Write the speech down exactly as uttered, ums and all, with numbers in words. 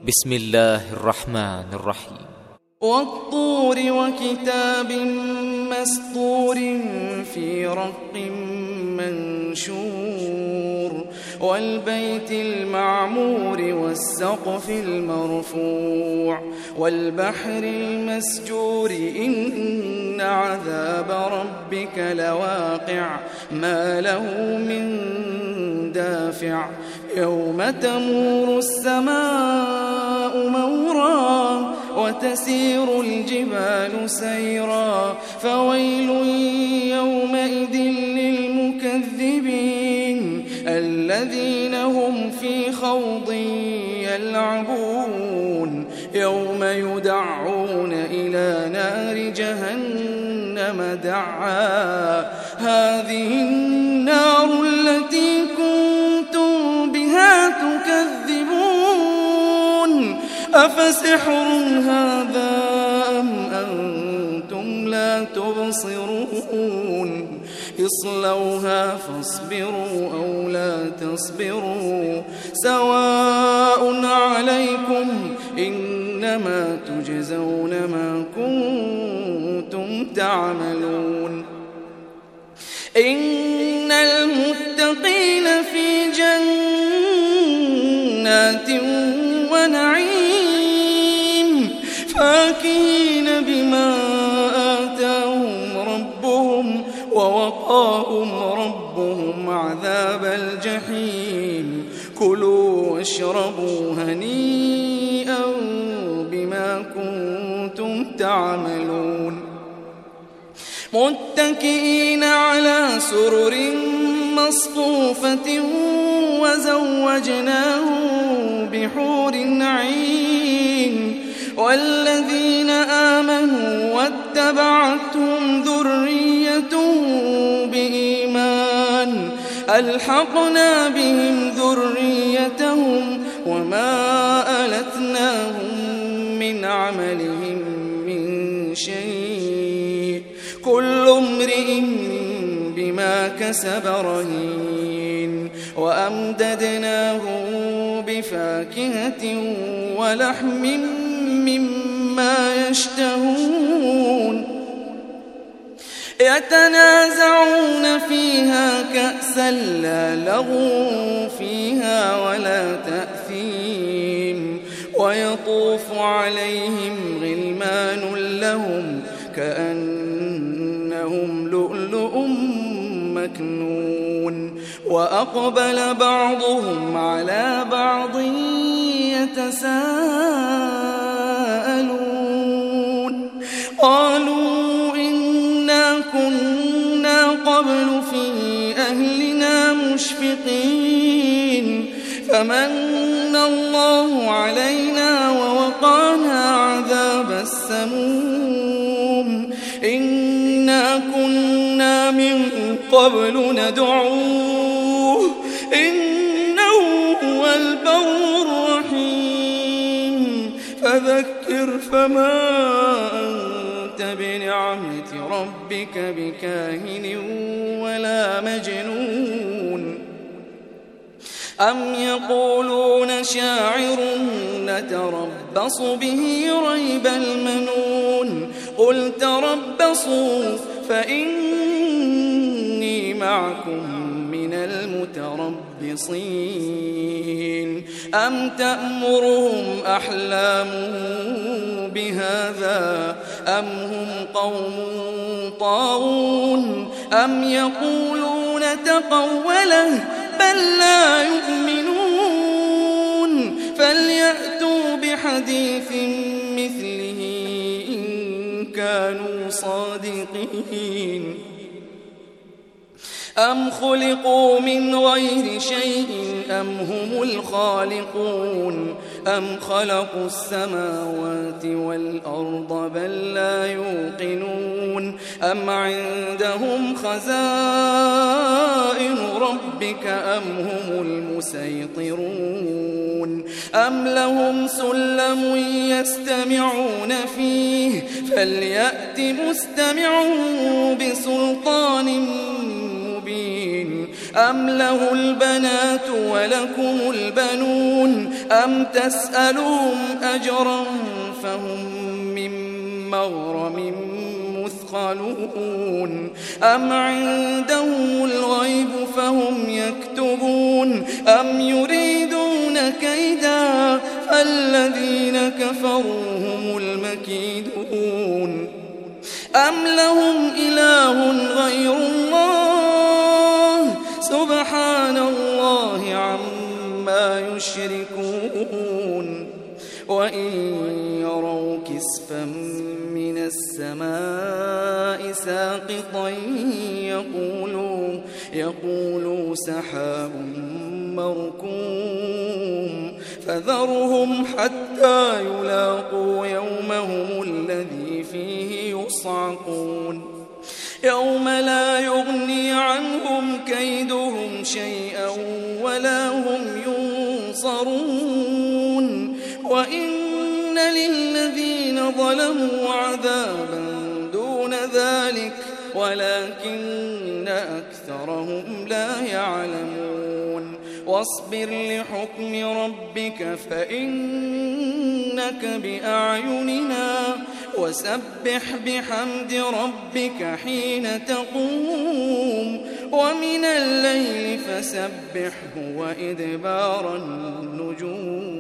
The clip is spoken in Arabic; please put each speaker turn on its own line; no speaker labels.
بسم الله الرحمن الرحيم.
والطور وكتاب مسطور في رق منشور والبيت المعمور والسقف المرفوع والبحر المسجور إن عذاب ربك لواقع ما له من دافع يوم تمور السماء مورا وتسير الجبال سيرا فويل يومئذ للمكذبين الذين هم في خوض يلعبون يوم يدعون إلى نار جهنم دعا هذه النار التي كنتم بها تكذبون أفسحر هذا أم أنتم لا تبصرون اصلوها فاصبروا أو لا تصبروا سواء عليكم إنما تجزون ما كنتم تعملون إن المتقين في جنات ونعيم فاكهين بما آتاهم ربهم ووقاهم ربهم عذاب الجحيم كلوا واشربوا هنيئا بما كنتم تعملون متكئين على سرر مصفوفة وزوجناهم بحور عين والذين آمنوا واتبعتهم ذريتهم بإيمان ألحقنا بهم ذريتهم وما ألتناهم من عملهم من شيء كل امرئ بما كسب رهين وأمددناهم بفاكهة ولحم مما يشتهون يتنازعون فيها كأسا لا لغو فيها ولا تأثيم ويطوف عليهم غلمان لهم كأنهم لؤلؤ مكنون وأقبل بعضهم على بعض يتساءلون قالوا إنا كنا قبل في أهلنا مشفقين فمن الله علينا ووقانا عذاب السموم إنا كنا من قبل ندعوه إنه هو البر الرحيم فذكر فما أنت بنعمة ربك بكاهن ولا مجنون أم يقولون شاعر نتربص به ريب المنون قل تربصوا فإني معكم من المتربصين أم تأمرهم أحلامهم بهذا أم هم قوم طاغون أم يقولون تقوله بل لا يؤمنون فليأتوا بحديث مثله إن كانوا صادقين أم خلقوا من غير شيء أم هم الخالقون أم خلقوا السماوات والأرض بل لا يوقنون أم عندهم خزائن ربك أم هم المسيطرون أم لهم سلم يستمعون فيه فليأت مستمعون بسلطان مبين أم له البنات ولكم البنون أم تسألهم أجرا فهم من مغرم مثقلون أم عندهم الغيب فهم يكتبون أم يريدون كيدا فالذين كفروا هم المكيدون أم لهم إله غير الله سبحان الله عما يشركون وإن يروا كسفا من السماء ساقطا يقولوا, يقولوا سحاب مركوم فذرهم حتى يلاقوا يومهم الذي فيه يصعقون يوم لا يغني عنهم كيدهم شيئا ولا هم ينصرون وإن للذين ظلموا عذابا دون ذلك ولكن أكثرهم لا يعلمون واصبر لحكم ربك فإنك بأعيننا وسبح بحمد ربك حين تقوم ومن الليل فسبحه وإدبار النجوم.